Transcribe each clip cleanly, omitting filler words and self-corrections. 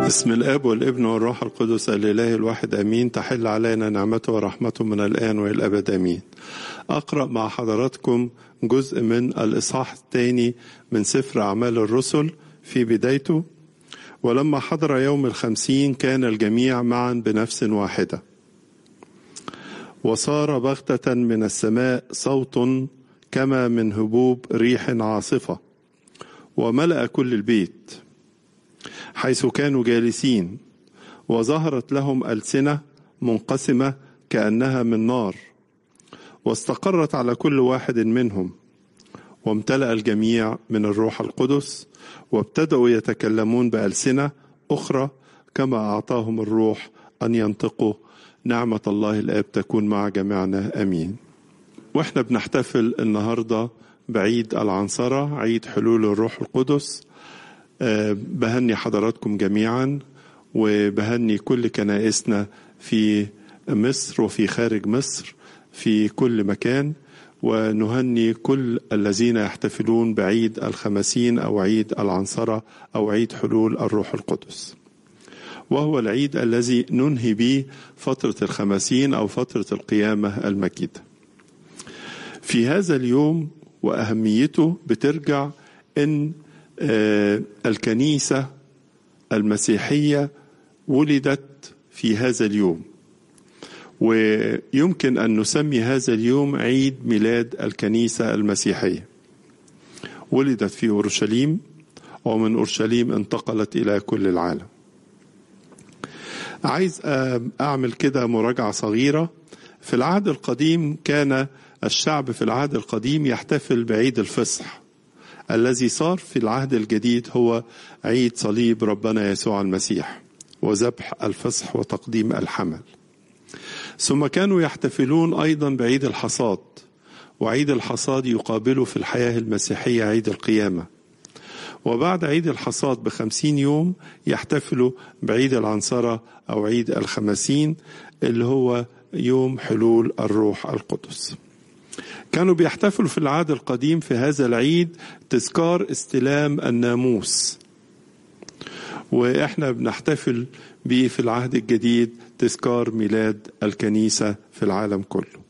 بسم الآب والابن والروح القدس الإله الواحد أمين. تحل علينا نعمته ورحمته من الآن وإلى الأبد أمين. أقرأ مع حضراتكم جزء من الإصحاح الثاني من سفر أعمال الرسل في بدايته. ولما حضر يوم 50 كان الجميع معا بنفس واحدة، وصار بغتة من السماء صوت كما من هبوب ريح عاصفة، وملأ كل البيت حيث كانوا جالسين، وظهرت لهم ألسنة منقسمة كأنها من نار، واستقرت على كل واحد منهم، وامتلأ الجميع من الروح القدس، وابتدأوا يتكلمون بألسنة أخرى كما أعطاهم الروح أن ينطقوا. نعمة الله الآب تكون مع جميعنا أمين. وإحنا بنحتفل النهاردة بعيد العنصرة، عيد حلول الروح القدس. بهني حضراتكم جميعا، وبهني كل كنائسنا في مصر وفي خارج مصر في كل مكان، ونهني كل الذين يحتفلون بعيد الخمسين أو عيد العنصرة أو عيد حلول الروح القدس، وهو العيد الذي ننهي به فترة الخمسين أو فترة القيامة المجيدة. في هذا اليوم وأهميته بترجع إن الكنيسة المسيحية ولدت في هذا اليوم، ويمكن أن نسمي هذا اليوم عيد ميلاد الكنيسة المسيحية. ولدت في أورشليم، ومن أورشليم انتقلت إلى كل العالم. عايز أعمل كده مراجعة صغيرة. في العهد القديم كان الشعب في العهد القديم يحتفل بعيد الفصح، الذي صار في العهد الجديد هو عيد صليب ربنا يسوع المسيح وذبح الفصح وتقديم الحمل. ثم كانوا يحتفلون أيضا بعيد الحصاد، وعيد الحصاد يقابله في الحياة المسيحية عيد القيامة. وبعد عيد الحصاد ب50 يوم يحتفلوا بعيد العنصرة أو عيد الخمسين، اللي هو يوم حلول الروح القدس. كانوا بيحتفلوا في العهد القديم في هذا العيد تذكار استلام الناموس، وإحنا بنحتفل به في العهد الجديد تذكار ميلاد الكنيسة في العالم كله.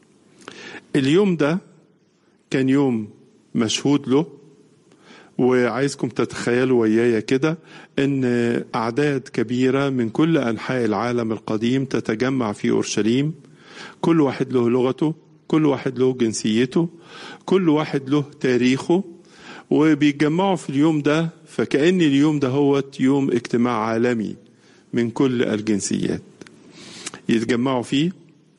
اليوم ده كان يوم مشهود له، وعايزكم تتخيلوا ويايا كده ان أعداد كبيرة من كل أنحاء العالم القديم تتجمع في أورشليم، كل واحد له لغته، كل واحد له جنسيته، كل واحد له تاريخه، وبيتجمعوا في اليوم ده. فكأن اليوم ده هو يوم اجتماع عالمي من كل الجنسيات يتجمعوا فيه،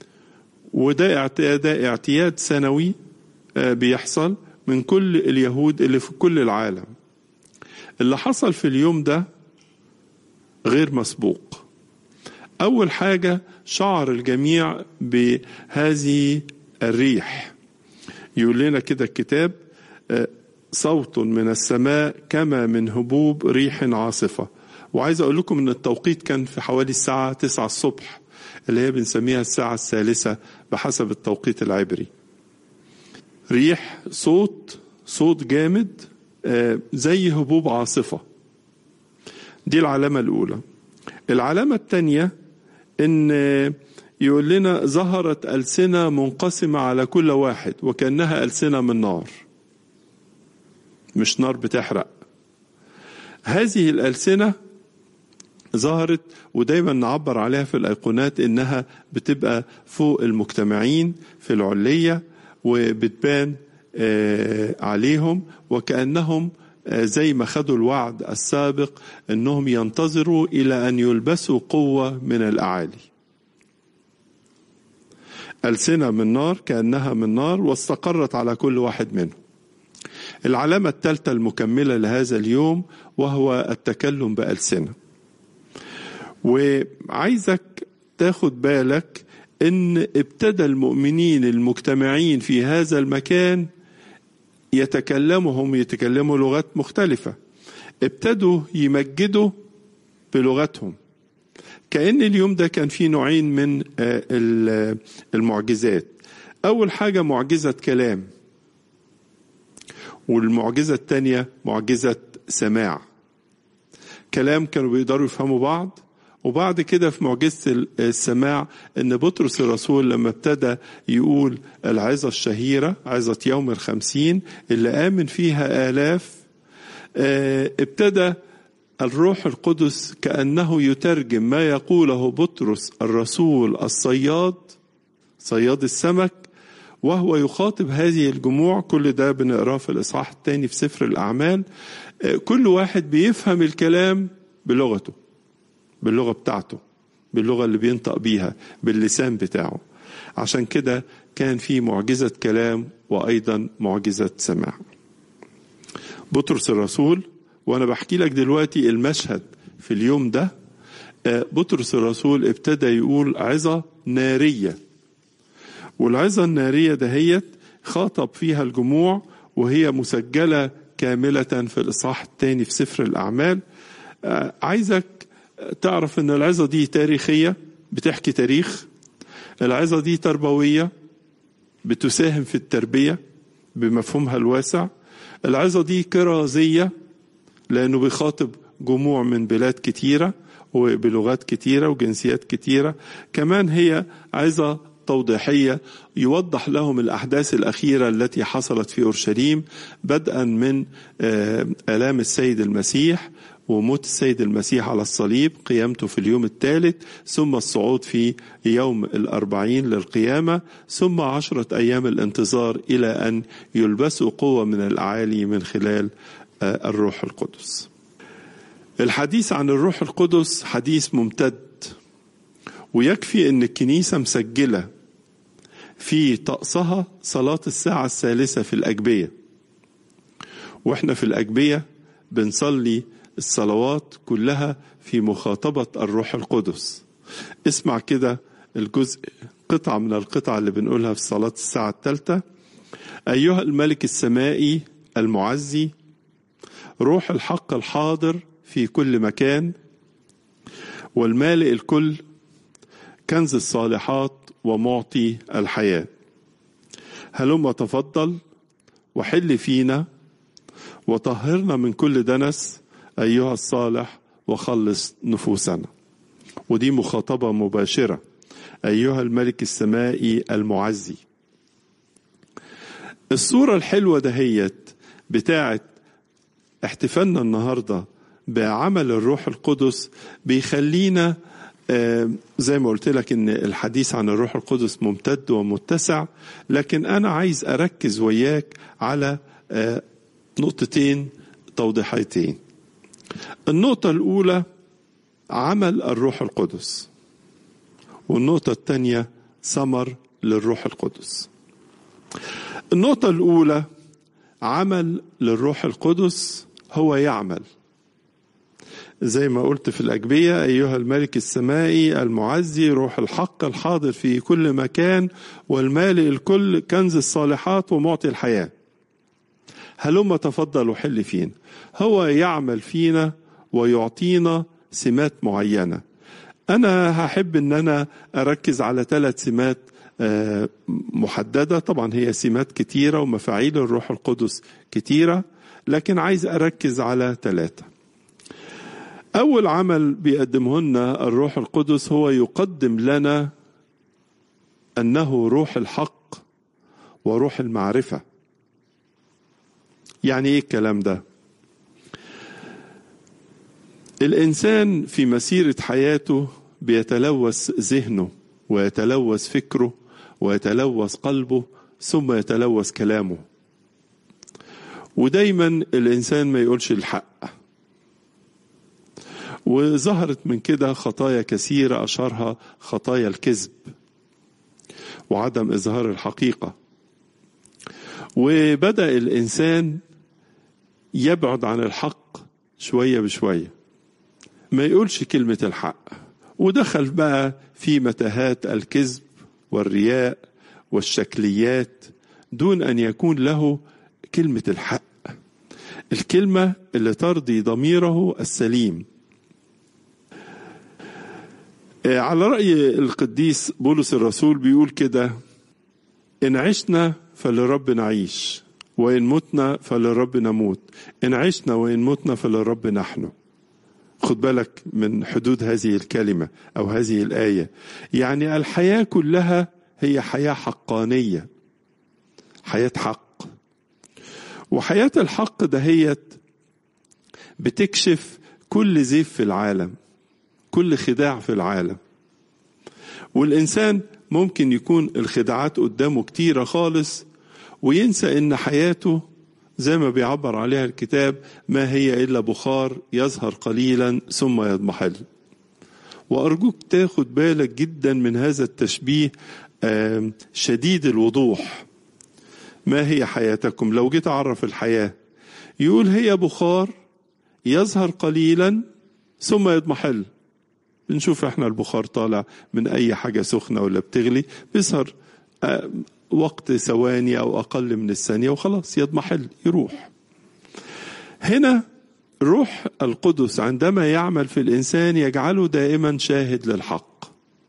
وده اعتياد سنوي بيحصل من كل اليهود اللي في كل العالم. اللي حصل في اليوم ده غير مسبوق. أول حاجة شعر الجميع بهذه الريح. يقول لنا كده الكتاب: صوت من السماء كما من هبوب ريح عاصفة. وعايز أقول لكم أن التوقيت كان في حوالي الساعة 9 الصبح، اللي هي بنسميها الساعة الثالثة بحسب التوقيت العبري. ريح، صوت جامد زي هبوب عاصفة. دي العلامة الأولى. العلامة الثانية إن يقول لنا ظهرت ألسنة منقسمة على كل واحد وكأنها ألسنة من نار، مش نار بتحرق. هذه الألسنة ظهرت، ودايما نعبر عليها في الأيقونات إنها بتبقى فوق المجتمعين في العلية، وبتبان عليهم وكأنهم زي ما خدوا الوعد السابق أنهم ينتظروا إلى أن يلبسوا قوة من الأعالي. ألسنة من نار كأنها من نار، واستقرت على كل واحد منهم. العلامة الثالثة المكملة لهذا اليوم وهو التكلم بألسنة. وعايزك تاخد بالك ان ابتدى المؤمنين المجتمعين في هذا المكان يتكلموا لغات مختلفة، ابتدوا يمجدوا بلغتهم. كأن اليوم ده كان فيه نوعين من المعجزات. أول حاجة معجزة كلام، والمعجزة الثانية معجزة سماع. كلام كانوا بيقدروا يفهموا بعض. وبعد كده في معجزة السماع ان بطرس الرسول لما ابتدى يقول العظة الشهيرة عظة يوم 50 اللي آمن فيها آلاف، ابتدى الروح القدس كأنه يترجم ما يقوله بطرس الرسول الصياد، صياد السمك، وهو يخاطب هذه الجموع. كل ده بنقراه في الإصحاح الثاني في سفر الأعمال. كل واحد بيفهم الكلام بلغته، باللغة بتاعته، باللغة اللي بينطق بيها، باللسان بتاعه. عشان كده كان في معجزة كلام وأيضا معجزة سماع. بطرس الرسول، وأنا بحكي لك دلوقتي المشهد في اليوم ده، بطرس الرسول ابتدى يقول عظة نارية، والعظة النارية دهيت خاطب فيها الجموع، وهي مسجلة كاملة في الإصحاح الثاني في سفر الأعمال. عايزك تعرف ان العظة دي تاريخية، بتحكي تاريخ. العظة دي تربوية، بتساهم في التربية بمفهومها الواسع. العظة دي كرازية، لأنه بيخاطب جموع من بلاد كتيرة وبلغات كتيرة وجنسيات كتيرة. كمان هي عظة توضيحية، يوضح لهم الأحداث الأخيرة التي حصلت في أورشليم، بدءا من آلام السيد المسيح وموت السيد المسيح على الصليب، قيامته في اليوم الثالث، ثم الصعود في يوم 40 للقيامة، ثم 10 أيام الانتظار إلى أن يلبسوا قوة من الأعالي من خلال الروح القدس. الحديث عن الروح القدس حديث ممتد، ويكفي أن الكنيسة مسجلة في طقسها صلاة الساعة الثالثة في الأجبية، وإحنا في الأجبية بنصلي الصلوات كلها في مخاطبة الروح القدس. اسمع كده الجزء، قطعة من القطع اللي بنقولها في صلاة الساعة الثالثة. أيها الملك السمائي المعزي، روح الحق الحاضر في كل مكان والمالئ الكل، كنز الصالحات ومعطي الحياة، هلم تفضل وحل فينا وطهرنا من كل دنس أيها الصالح وخلص نفوسنا. ودي مخاطبة مباشرة، أيها الملك السمائي المعزي. الصورة الحلوة دهيت بتاعت احتفالنا النهاردة بعمل الروح القدس بيخلينا زي ما قلت لك ان الحديث عن الروح القدس ممتد ومتسع، لكن انا عايز اركز وياك على نقطتين توضيحيتين. النقطة الأولى عمل الروح القدس، والنقطة الثانية ثمر للروح القدس. النقطة الأولى عمل للروح القدس، هو يعمل زي ما قلت في الأجبية، أيها الملك السمائي المعزي، روح الحق الحاضر في كل مكان والمالئ الكل، كنز الصالحات ومعطي الحياة، هلما تفضل وحل فينا. هو يعمل فينا ويعطينا سمات معينة. أنا هحب أن أنا أركز على 3 سمات محددة. طبعا هي سمات كتيرة ومفاعيل الروح القدس كتيرة، لكن عايز أركز على 3. أول عمل بيقدمه لنا الروح القدس هو يقدم لنا أنه روح الحق وروح المعرفة. يعني إيه الكلام ده؟ الإنسان في مسيرة حياته بيتلوث ذهنه ويتلوث فكره ويتلوث قلبه ثم يتلوث كلامه، ودايما الإنسان ما يقولش الحق، وظهرت من كده خطايا كثيرة، أشهرها خطايا الكذب وعدم إظهار الحقيقة. وبدأ الإنسان يبعد عن الحق شوية بشوية، ما يقولش كلمة الحق، ودخل بقى في متاهات الكذب والرياء والشكليات دون أن يكون له كلمة الحق، الكلمة اللي ترضي ضميره السليم. على رأي القديس بولس الرسول بيقول كده: إن عشنا فللرب نعيش، وإن متنا فللرب نموت، إن عشنا وإن متنا فللرب نحن. خد بالك من حدود هذه الكلمة أو هذه الآية. يعني الحياة كلها هي حياة حقانية، حياة حق. وحياة الحق دهيت بتكشف كل زيف في العالم، كل خداع في العالم. والإنسان ممكن يكون الخداعات قدامه كتيرة خالص وينسى إن حياته زي ما بيعبر عليها الكتاب ما هي إلا بخار يظهر قليلا ثم يضمحل. وأرجوك تاخد بالك جدا من هذا التشبيه شديد الوضوح. ما هي حياتكم؟ لو جيت أعرف الحياة يقول هي بخار يظهر قليلا ثم يضمحل. بنشوف احنا البخار طالع من أي حاجة سخنة ولا بتغلي بيظهر وقت ثواني أو أقل من الثانية وخلاص يضمحل يروح. هنا روح القدس عندما يعمل في الإنسان يجعله دائما شاهد للحق،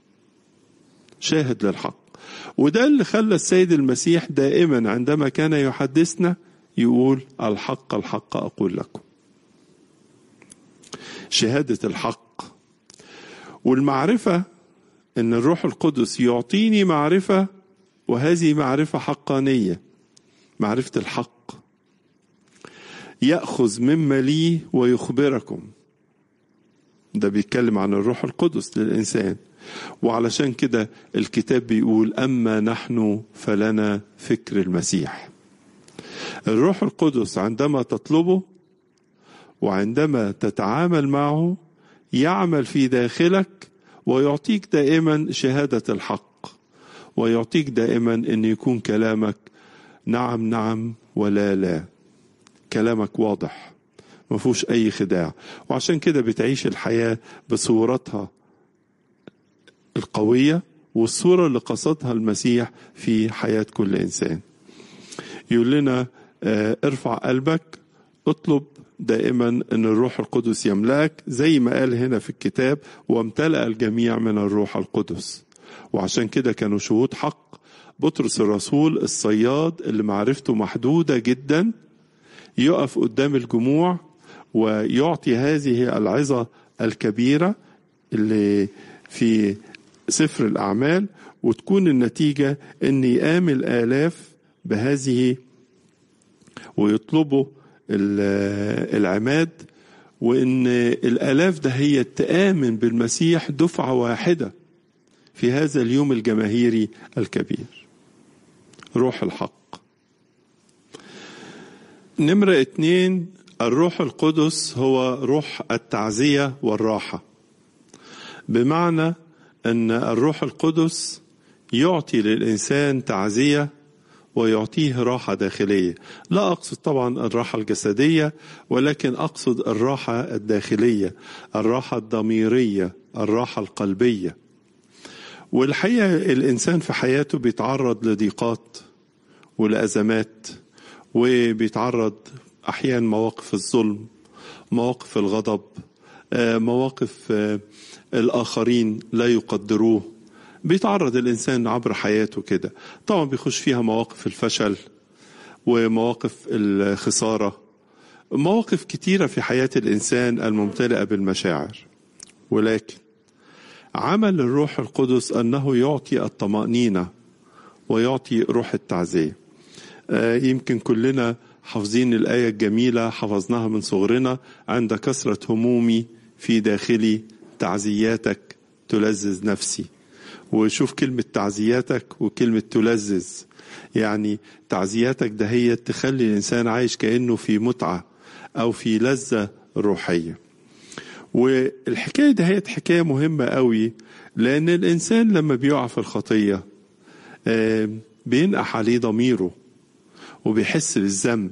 شاهد للحق. وده اللي خلى السيد المسيح دائما عندما كان يحدثنا يقول الحق الحق أقول لكم. شهادة الحق والمعرفة، إن الروح القدس يعطيني معرفة، وهذه معرفة حقانية، معرفة الحق. يأخذ مما لي ويخبركم. ده بيتكلم عن الروح القدس للإنسان. وعلشان كده الكتاب بيقول أما نحن فلنا فكر المسيح. الروح القدس عندما تطلبه وعندما تتعامل معه يعمل في داخلك ويعطيك دائما شهادة الحق، ويعطيك دائما أن يكون كلامك نعم نعم ولا لا، كلامك واضح ما فيهوش أي خداع. وعشان كده بتعيش الحياة بصورتها القوية والصورة اللي قصدها المسيح في حياة كل إنسان. يقول لنا ارفع قلبك، اطلب دائما أن الروح القدس يملأك، زي ما قال هنا في الكتاب وامتلأ الجميع من الروح القدس. وعشان كده كانوا شهود حق. بطرس الرسول الصياد اللي معرفته محدودة جدا يقف قدام الجموع ويعطي هذه العظة الكبيرة اللي في سفر الأعمال، وتكون النتيجة أن يقام الآلاف بهذه ويطلبوا العماد، وأن الآلاف ده هي تآمن بالمسيح دفعة واحدة في هذا اليوم الجماهيري الكبير. روح الحق. نمرة 2، الروح القدس هو روح التعزية والراحة. بمعنى أن الروح القدس يعطي للإنسان تعزية ويعطيه راحة داخلية. لا أقصد طبعا الراحة الجسدية، ولكن أقصد الراحة الداخلية، الراحة الضميرية، الراحة القلبية. والحقيقة الإنسان في حياته بيتعرض لضيقات ولأزمات، وبيتعرض أحيانا مواقف الظلم، مواقف الغضب، مواقف الآخرين لا يقدروه. بيتعرض الإنسان عبر حياته كده. طبعا بيخش فيها مواقف الفشل ومواقف الخسارة، مواقف كتيرة في حياة الإنسان الممتلئة بالمشاعر. ولكن عمل الروح القدس أنه يعطي الطمأنينة ويعطي روح التعزية. يمكن كلنا حافظين الآية الجميلة، حفظناها من صغرنا: عند كثرة همومي في داخلي تعزياتك تلذذ نفسي. وشوف كلمة تعزياتك وكلمة تلذذ، يعني تعزياتك ده هي تخلي الإنسان عايش كأنه في متعة أو في لذة روحية. والحكاية ده هي حكاية مهمة قوي، لأن الإنسان لما بيقع في الخطية بينقح عليه ضميره وبيحس بالذنب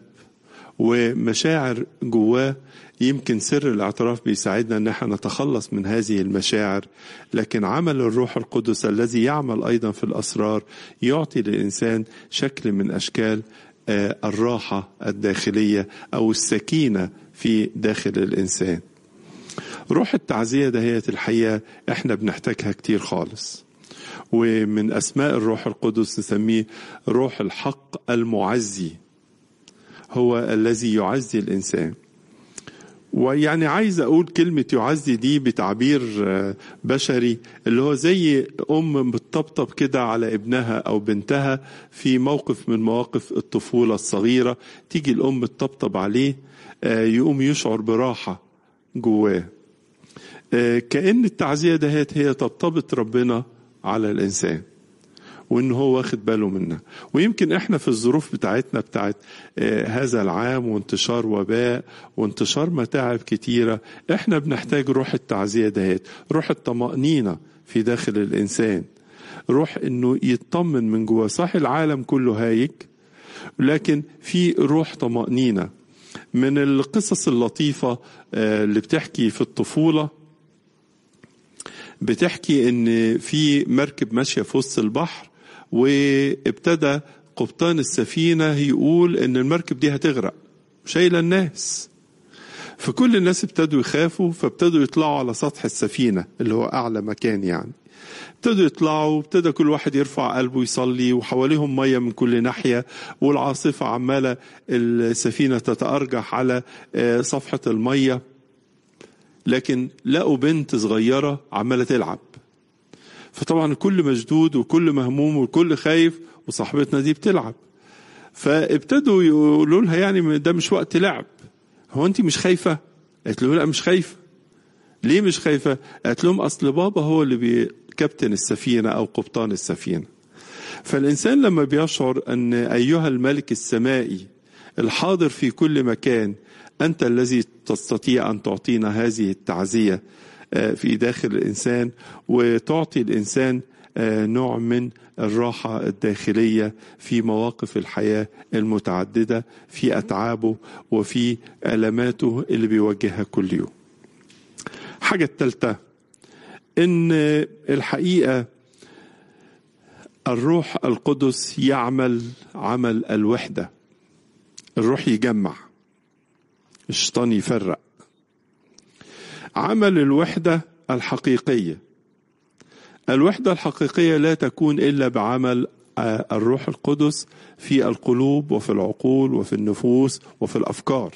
ومشاعر جواه. يمكن سر الاعتراف بيساعدنا ان احنا نتخلص من هذه المشاعر، لكن عمل الروح القدس الذي يعمل ايضا في الاسرار يعطي للانسان شكل من اشكال الراحة الداخلية او السكينة في داخل الانسان. روح التعزية دهيت الحقيقة احنا بنحتاجها كتير خالص. ومن اسماء الروح القدس نسميه روح الحق المعزي، هو الذي يعزي الانسان. ويعني عايز أقول كلمة يعزي دي بتعبير بشري، اللي هو زي أم بتطبطب كده على ابنها أو بنتها في موقف من مواقف الطفولة الصغيرة، تيجي الأم تطبطب عليه يقوم يشعر براحة جواه. كأن التعزية دهيت هي طبطبة ربنا على الإنسان، وإن هو واخد باله منها. ويمكن إحنا في الظروف بتاعتنا بتاعت هذا العام وانتشار وباء وانتشار متاعب كتيرة، إحنا بنحتاج روح التعزية دهيت، روح الطمأنينة في داخل الإنسان، روح إنه يطمن من جوه. صح العالم كله هايج، لكن في روح طمأنينة. من القصص اللطيفة اللي بتحكي في الطفولة، بتحكي ان في مركب ماشية في وسط البحر، وابتدى قبطان السفينة يقول ان المركب دي هتغرق شايلة الناس. فكل الناس ابتدوا يخافوا، فابتدوا يطلعوا على سطح السفينة اللي هو اعلى مكان يعني. ابتدوا يطلعوا، ابتدى كل واحد يرفع قلبه يصلي، وحواليهم مية من كل ناحية، والعاصفة عمالة السفينة تتأرجح على صفحة المية. لكن لقوا بنت صغيرة عمالة تلعب، فطبعا الكل مشدود وكل مهموم والكل خايف، وصاحبتنا دي بتلعب. فابتدوا يقولوا لها يعني ده مش وقت لعب، هو انت مش خايفة؟ قالت له لا مش خايفة. ليه مش خايفة؟ قالت لهم اصل بابا هو اللي بيكابتن السفينة او قبطان السفينة. فالإنسان لما بيشعر أن أيها الملك السمائي الحاضر في كل مكان، أنت الذي تستطيع أن تعطينا هذه التعزية في داخل الإنسان، وتعطي الإنسان نوع من الراحة الداخلية في مواقف الحياة المتعددة، في أتعابه وفي ألماته اللي بيواجهها كل يوم. حاجة الثالثة، إن الحقيقة الروح القدس يعمل عمل الوحدة. الروح يجمع، الشيطان يفرق. عمل الوحدة الحقيقية، الوحدة الحقيقية لا تكون إلا بعمل الروح القدس في القلوب وفي العقول وفي النفوس وفي الأفكار.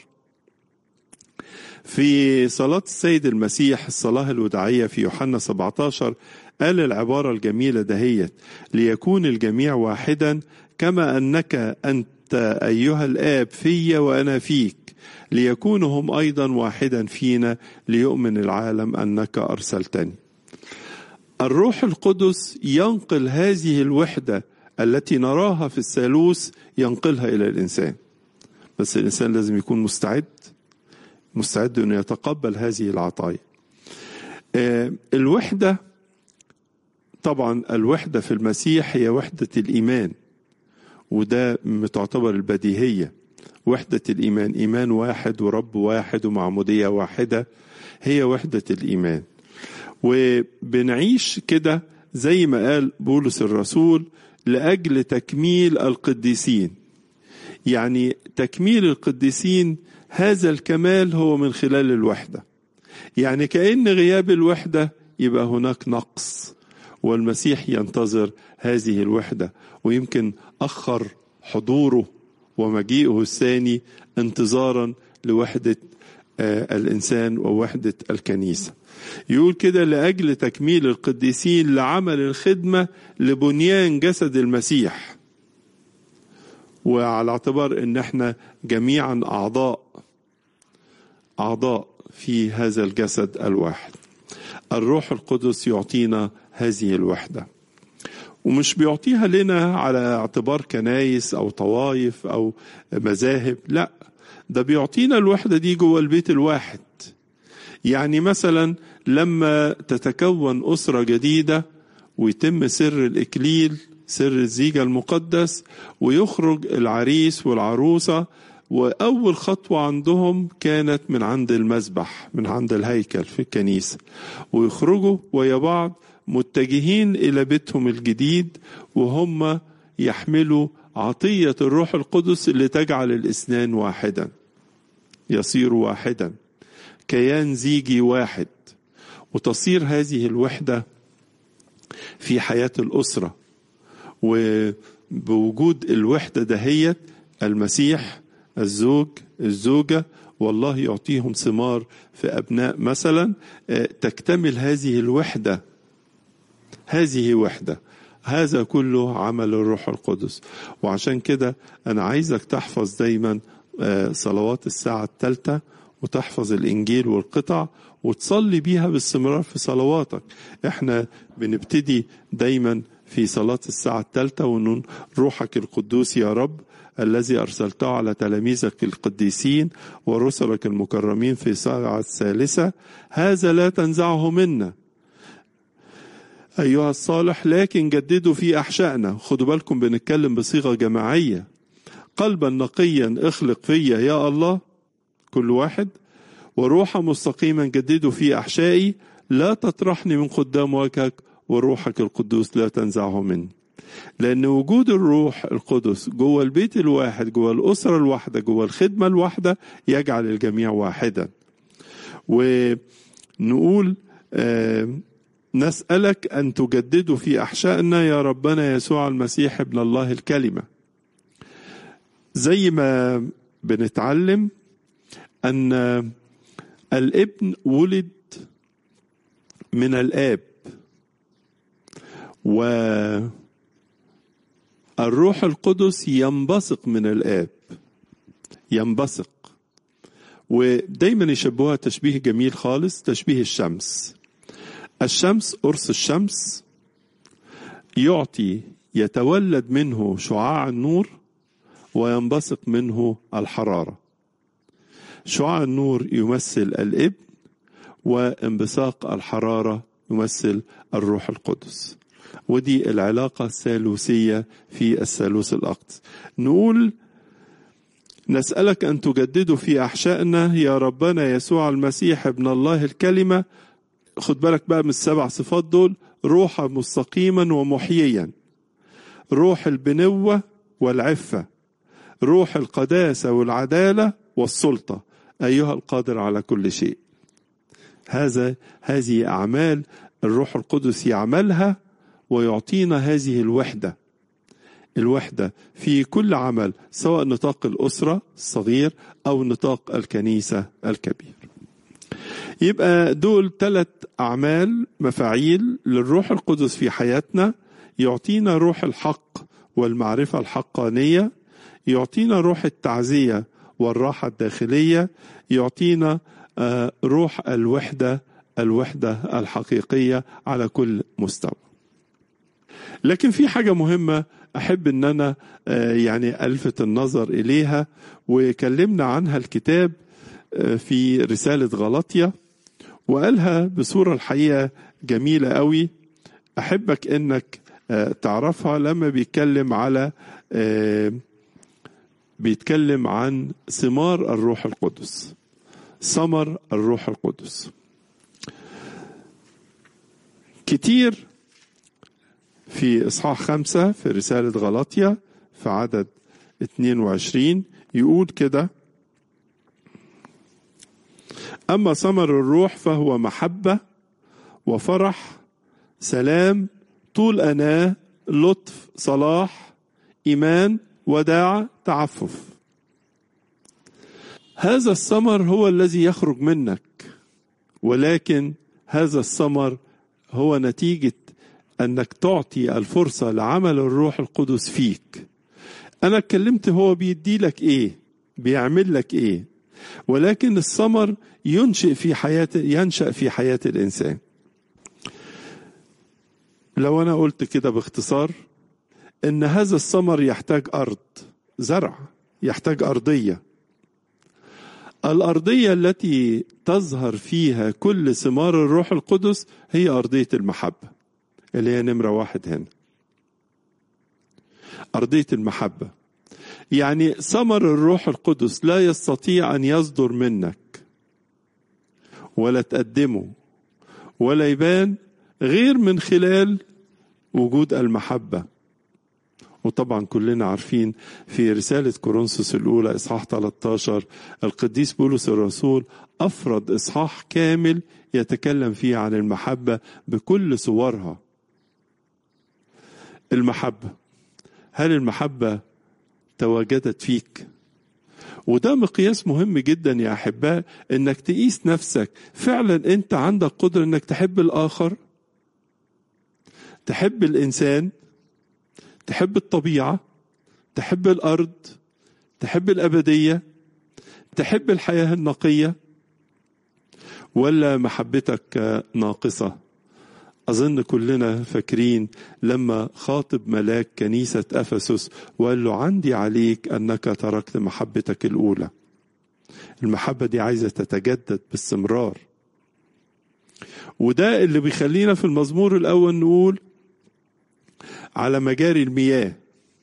في صلاة السيد المسيح الصلاة الوداعية في يوحنا 17 قال العبارة الجميلة دهيت: ليكون الجميع واحدا كما أنك أنت أيها الآب في وأنا فيك، ليكونوا هم أيضا واحدا فينا، ليؤمن العالم أنك أرسلتني. الروح القدس ينقل هذه الوحدة التي نراها في الثالوث، ينقلها إلى الإنسان. بس الإنسان لازم يكون مستعد أن يتقبل هذه العطايا. الوحدة، طبعا الوحدة في المسيح هي وحدة الإيمان، وده تعتبر البديهية. وحدة الإيمان، إيمان واحد ورب واحد ومعمودية واحدة، هي وحدة الإيمان. وبنعيش كده زي ما قال بولس الرسول: لأجل تكميل القديسين. يعني تكميل القديسين، هذا الكمال هو من خلال الوحدة. يعني كأن غياب الوحدة يبقى هناك نقص، والمسيح ينتظر هذه الوحدة، ويمكن أخر حضوره ومجيئه الثاني انتظارا لوحدة الإنسان ووحدة الكنيسة. يقول كده: لأجل تكميل القديسين لعمل الخدمة لبنيان جسد المسيح. وعلى اعتبار ان احنا جميعا أعضاء في هذا الجسد الواحد، الروح القدس يعطينا هذه الوحدة، ومش بيعطيها لنا على اعتبار كنايس أو طوائف أو مذاهب، لا، ده بيعطينا الوحدة دي جوه البيت الواحد. يعني مثلا لما تتكون أسرة جديدة ويتم سر الإكليل، سر الزيجة المقدس، ويخرج العريس والعروسة، وأول خطوة عندهم كانت من عند المذبح، من عند الهيكل في الكنيسة، ويخرجوا ويا بعض متجهين إلى بيتهم الجديد، وهم يحملوا عطية الروح القدس اللي تجعل الاثنان واحدا، يصير واحدا، كيان زيجي واحد. وتصير هذه الوحدة في حياة الأسرة. وبوجود الوحدة دهيت، المسيح، الزوج، الزوجة، والله يعطيهم ثمار في أبناء مثلا، تكتمل هذه الوحدة. هذه وحدة، هذا كله عمل الروح القدس. وعشان كده أنا عايزك تحفظ دايما صلوات الساعة 3 وتحفظ الإنجيل والقطع وتصلي بيها باستمرار في صلواتك. احنا بنبتدي دايما في صلاة الساعة 3 ونقول: روحك القدوس يا رب الذي أرسلته على تلاميذك القديسين ورسلك المكرمين في الساعة 3 هذا لا تنزعه منا أيها الصالح، لكن جددوا في أحشائنا. خدوا بالكم بنتكلم بصيغة جماعية. قلبا نقيا اخلق فيا يا الله، كل واحد، وروحا مستقيما جددوا في أحشائي، لا تطرحني من قدام وجهك وروحك القدوس لا تنزعه مني. لأن وجود الروح القدس جوه البيت الواحد، جوه الأسرة الواحدة، جوه الخدمة الواحدة، يجعل الجميع واحدا. ونقول نسألك أن تجددوا في أحشائنا يا ربنا يسوع المسيح ابن الله الكلمة. زي ما بنتعلم أن الابن ولد من الآب، والروح القدس ينبثق من الآب، ينبثق. ودايما يشبهها تشبيه جميل خالص، تشبيه الشمس. الشمس، قرص الشمس يتولد منه شعاع النور وينبثق منه الحرارة. شعاع النور يمثل الابن، وانبثاق الحرارة يمثل الروح القدس. ودي العلاقة الثالوثية في الثالوث الأقدس. نقول نسألك أن تجددوا في أحشائنا يا ربنا يسوع المسيح ابن الله الكلمة. خد بالك بقى من السبع صفات دول: روحا مستقيما ومحييا، روح البنوة والعفة، روح القداسة والعدالة والسلطة، أيها القادر على كل شيء. هذه أعمال الروح القدس يعملها ويعطينا هذه الوحدة في كل عمل، سواء نطاق الأسرة الصغير أو نطاق الكنيسة الكبير. يبقى دول 3 أعمال، مفاعيل للروح القدس في حياتنا. يعطينا روح الحق والمعرفة الحقانية، يعطينا روح التعزية والراحة الداخلية، يعطينا روح الوحدة الحقيقية على كل مستوى. لكن في حاجة مهمة أحب أن أنا ألفت النظر إليها، وكلمنا عنها الكتاب في رسالة غلاطيا، وقالها بصورة الحقيقة جميلة قوي. أحبك أنك تعرفها لما بيتكلم عن ثمار الروح القدس، ثمر الروح القدس. كتير في إصحاح 5 في رسالة غلاطيا في عدد 22 يقول كده: أما ثمر الروح فهو محبة وفرح سلام طول أناة لطف صلاح إيمان وداعة تعفف. هذا الثمر هو الذي يخرج منك، ولكن هذا الثمر هو نتيجة أنك تعطي الفرصة لعمل الروح القدس فيك. أنا اتكلمت هو بيدي لك إيه، بيعمل لك إيه، ولكن الثمر ينشأ في حياة الإنسان. لو أنا قلت كده باختصار إن هذا الثمر يحتاج أرض، زرع، يحتاج أرضية. الأرضية التي تظهر فيها كل ثمار الروح القدس هي أرضية المحبة، اللي هي نمرة 1 هنا، أرضية المحبة. يعني ثمر الروح القدس لا يستطيع أن يصدر منك ولا تقدمه ولا يبان غير من خلال وجود المحبة. وطبعا كلنا عارفين في رسالة كورنثوس الأولى إصحاح 13 القديس بولس الرسول أفرد إصحاح كامل يتكلم فيه عن المحبة بكل صورها. المحبة، هل المحبة تواجدت فيك؟ وده مقياس مهم جدا يا أحباء، إنك تقيس نفسك فعلا أنت عندك قدرة إنك تحب الآخر، تحب الإنسان، تحب الطبيعة، تحب الأرض، تحب الأبدية، تحب الحياة النقية، ولا محبتك ناقصة؟ أظن كلنا فاكرين لما خاطب ملاك كنيسة أفسس وقال له عندي عليك أنك تركت محبتك الأولى. المحبة دي عايزة تتجدد باستمرار، وده اللي بيخلينا في المزمور الأول نقول على مجاري المياه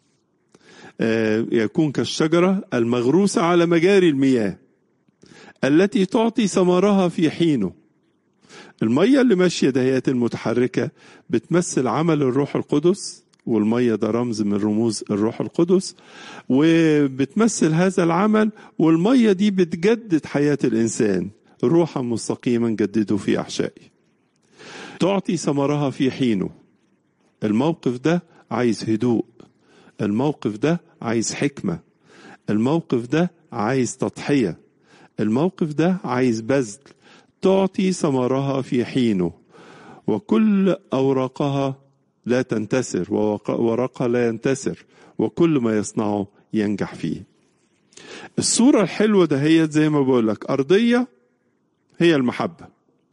يكون كالشجرة المغروسة على مجاري المياه التي تعطي ثمرها في حينه. المية اللي ماشية دهيات المتحركة بتمثل عمل الروح القدس، والمية ده رمز من رموز الروح القدس، وبتمثل هذا العمل، والمية دي بتجدد حياة الإنسان. روحا مستقيما جدده في أحشائي، تعطي ثمرها في حينه. الموقف ده عايز هدوء، الموقف ده عايز حكمة، الموقف ده عايز تضحية، الموقف ده عايز بذل. تعطي ثمرها في حينه، وكل أوراقها لا تنتسر، وورقها لا ينتسر، وكل ما يصنعه ينجح فيه. الصورة الحلوة ده هي زي ما بقولك أرضية هي المحبة.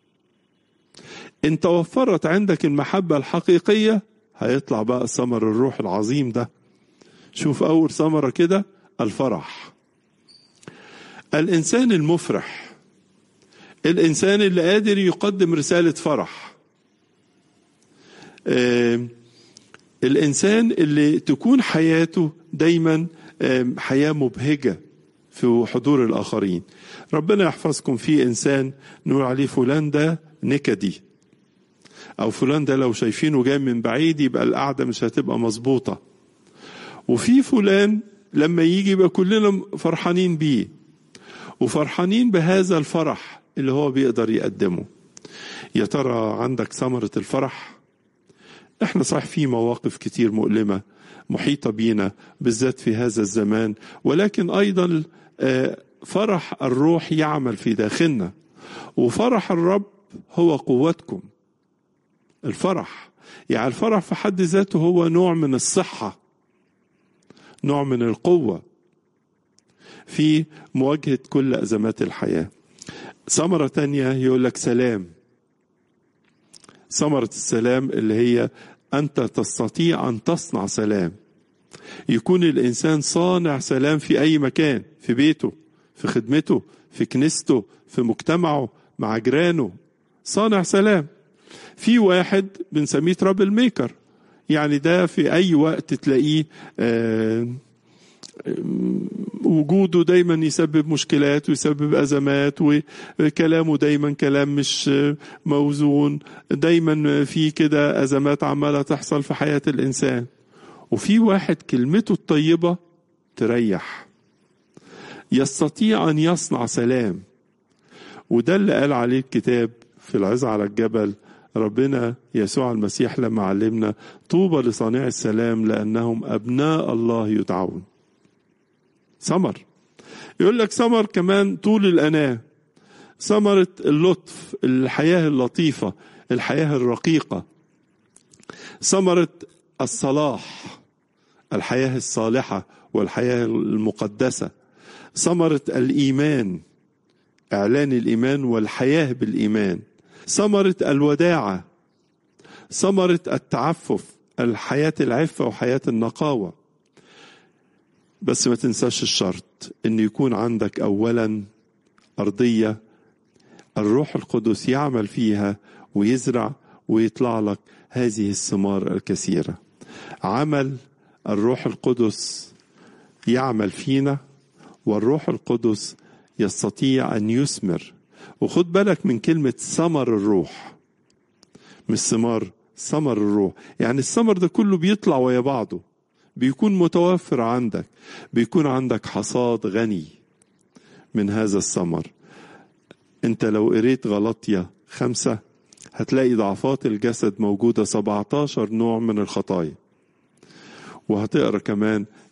إن توفرت عندك المحبة الحقيقية هيطلع بقى ثمر الروح العظيم ده. شوف أول ثمرة كده، الفرح. الإنسان المفرح، الإنسان اللي قادر يقدم رسالة فرح، الإنسان اللي تكون حياته دايما حياة مبهجة في حضور الآخرين. ربنا يحفظكم، في إنسان نقول عليه فلان ده نكدي، أو فلان ده لو شايفينه جاي من بعيد يبقى القعدة مش هتبقى مظبوطة. وفي فلان لما يجي يبقى كلنا فرحانين بيه وفرحانين بهذا الفرح اللي هو بيقدر يقدمه. يا ترى عندك ثمرة الفرح؟ احنا صحيح في مواقف كتير مؤلمة محيطة بينا بالذات في هذا الزمان، ولكن أيضا فرح الروح يعمل في داخلنا، وفرح الرب هو قوتكم. الفرح يعني الفرح في حد ذاته هو نوع من الصحة، نوع من القوة في مواجهة كل أزمات الحياة. ثمرة تانية يقول لك سلام. ثمرة السلام اللي هي أنت تستطيع أن تصنع سلام. يكون الإنسان صانع سلام في أي مكان، في بيته، في خدمته، في كنيسته، في مجتمعه، مع جيرانه، صانع سلام. في واحد بنسميه ترابل ميكر، يعني ده في أي وقت تلاقيه وجوده دايما يسبب مشكلات ويسبب أزمات، وكلامه دايما كلام مش موزون، دايما في كده أزمات عمالة تحصل في حياة الإنسان. وفي واحد كلمته الطيبة تريح، يستطيع أن يصنع سلام. وده اللي قال عليه الكتاب في العظة على الجبل، ربنا يسوع المسيح لما علمنا طوبى لصانع السلام لأنهم أبناء الله يدعون. ثمر يقول لك ثمر كمان طول الأناة، ثمرة اللطف، الحياة اللطيفة، الحياة الرقيقة، ثمرة الصلاح، الحياة الصالحة والحياة المقدسة، ثمرة الإيمان، إعلان الإيمان والحياة بالإيمان، ثمرة الوداعة، ثمرة التعفف، الحياة العفة وحياة النقاوة. بس ما تنساش الشرط ان يكون عندك اولا ارضية الروح القدس يعمل فيها ويزرع ويطلع لك هذه الثمار الكثيرة. عمل الروح القدس يعمل فينا، والروح القدس يستطيع ان يثمر. وخد بالك من كلمة ثمر الروح، مش ثمار، ثمر الروح. يعني الثمر ده كله بيطلع ويا بعضه، بيكون متوفر عندك، بيكون عندك حصاد غني من هذا الثمر. انت لو قريت غلطية 5 هتلاقي ضعفات الجسد موجودة 17 نوع من الخطايا، وهتقرأ كمان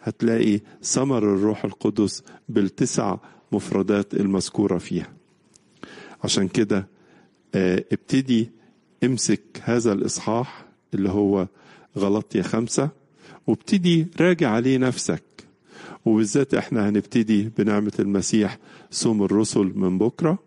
هتلاقي ثمر الروح القدس بال9 مفردات المذكورة فيها. عشان كده ابتدي امسك هذا الإصحاح اللي هو غلطية 5 وابتدي راجع عليه نفسك. وبالذات احنا هنبتدي بنعمة المسيح صوم الرسل من بكرة،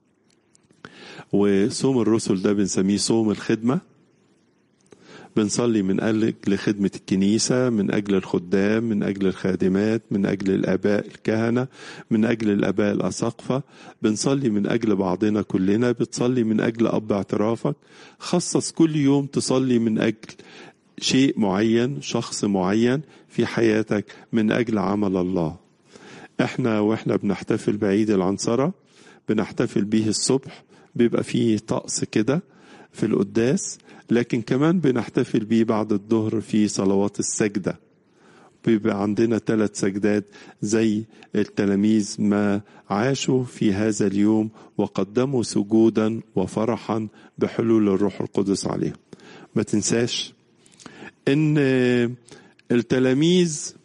وصوم الرسل ده بنسميه صوم الخدمة. بنصلي من أجل خدمة الكنيسة، من أجل الخدام، من أجل الخادمات، من أجل الآباء الكهنة، من أجل الآباء الأساقفة. بنصلي من أجل بعضنا كلنا. بتصلي من أجل أب اعترافك. خصص كل يوم تصلي من أجل شيء معين، شخص معين في حياتك، من أجل عمل الله. واحنا بنحتفل بعيد العنصرة، بنحتفل به الصبح، بيبقى فيه طقس كده في القداس، لكن كمان بنحتفل بيه بعد الظهر في صلوات السجدة. بيبقى عندنا 3 سجدات زي التلاميذ ما عاشوا في هذا اليوم وقدموا سجودا وفرحا بحلول الروح القدس عليهم. ما تنساش ان التلاميذ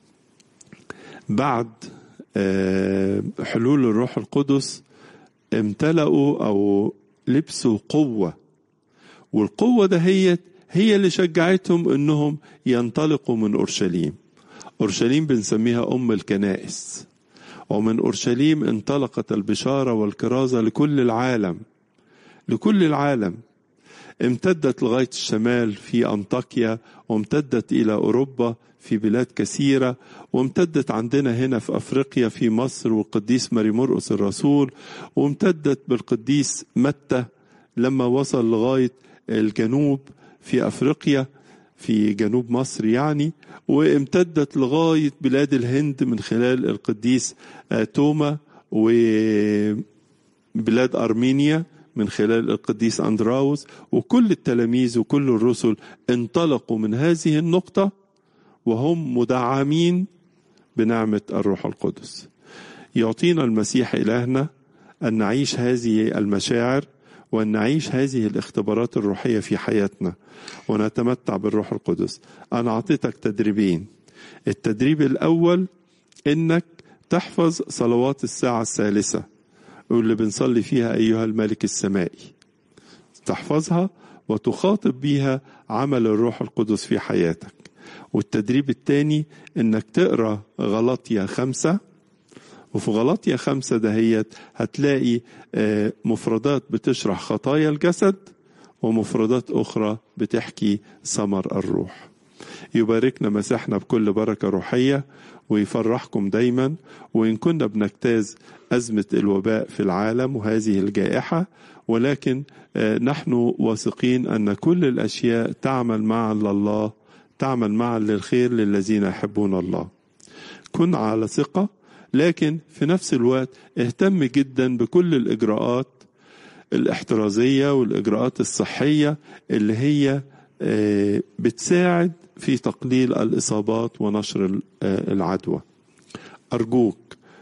بعد حلول الروح القدس امتلأوا او لبسوا قوة، والقوة ده هي اللي شجعتهم انهم ينطلقوا من اورشليم. اورشليم بنسميها ام الكنائس، ومن اورشليم انطلقت البشارة والكرازة لكل العالم. لكل العالم امتدت لغاية الشمال في أنطاكيا، وامتدت إلى أوروبا في بلاد كثيرة، وامتدت عندنا هنا في أفريقيا في مصر والقديس ماري مرقس الرسول، وامتدت بالقديس متى لما وصل لغاية الجنوب في أفريقيا في جنوب مصر يعني، وامتدت لغاية بلاد الهند من خلال القديس توما، وبلاد أرمينيا من خلال القديس أندراوس. وكل التلاميذ وكل الرسل انطلقوا من هذه النقطة وهم مدعمين بنعمة الروح القدس. يعطينا المسيح إلهنا أن نعيش هذه المشاعر وأن نعيش هذه الاختبارات الروحية في حياتنا ونتمتع بالروح القدس. أنا أعطيتك تدريبين. التدريب الأول إنك تحفظ صلوات الساعة 3 واللي بنصلي فيها أيها الملك السمائي، تحفظها وتخاطب بيها عمل الروح القدس في حياتك. والتدريب الثاني إنك تقرأ غلطية 5، وفي غلطية 5 دهيت هتلاقي مفردات بتشرح خطايا الجسد ومفردات أخرى بتحكي ثمر الروح. يباركنا مسيحنا بكل بركة روحية ويفرحكم دايما. وإن كنا بنجتاز أزمة الوباء في العالم وهذه الجائحة، ولكن نحن واثقين أن كل الأشياء تعمل معا لله، تعمل معا للخير للذين يحبون الله. كن على ثقة، لكن في نفس الوقت اهتم جدا بكل الإجراءات الاحترازية والإجراءات الصحية اللي هي بتساعد في تقليل الإصابات ونشر العدوى. أرجوك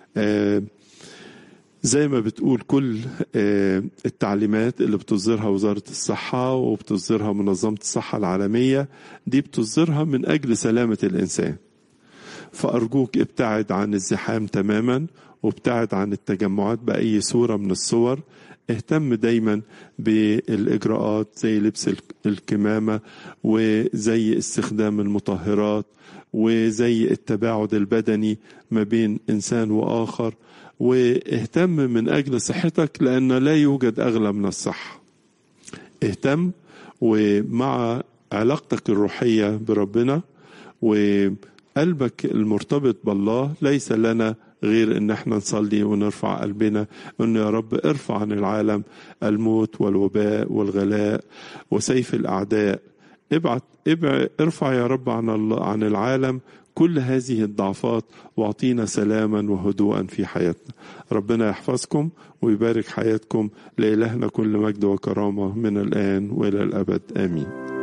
زي ما بتقول كل التعليمات اللي بتصدرها وزارة الصحة وبتصدرها منظمة الصحة العالمية، دي بتصدرها من أجل سلامة الإنسان. فأرجوك ابتعد عن الزحام تماما، وابتعد عن التجمعات بأي صورة من الصور. اهتم دايما بالإجراءات زي لبس الكمامة، وزي استخدام المطهرات، وزي التباعد البدني ما بين إنسان وآخر. واهتم من أجل صحتك، لأن لا يوجد أغلى من الصحة. اهتم ومع علاقتك الروحية بربنا وقلبك المرتبط بالله، ليس لنا غير ان احنا نصلي ونرفع قلبنا ان يا رب ارفع عن العالم الموت والوباء والغلاء وسيف الاعداء. ارفع يا رب عن العالم كل هذه الضعفات، واعطينا سلاما وهدوءا في حياتنا. ربنا يحفظكم ويبارك حياتكم. لإلهنا كل مجد وكرامة من الآن وإلى الأبد، آمين.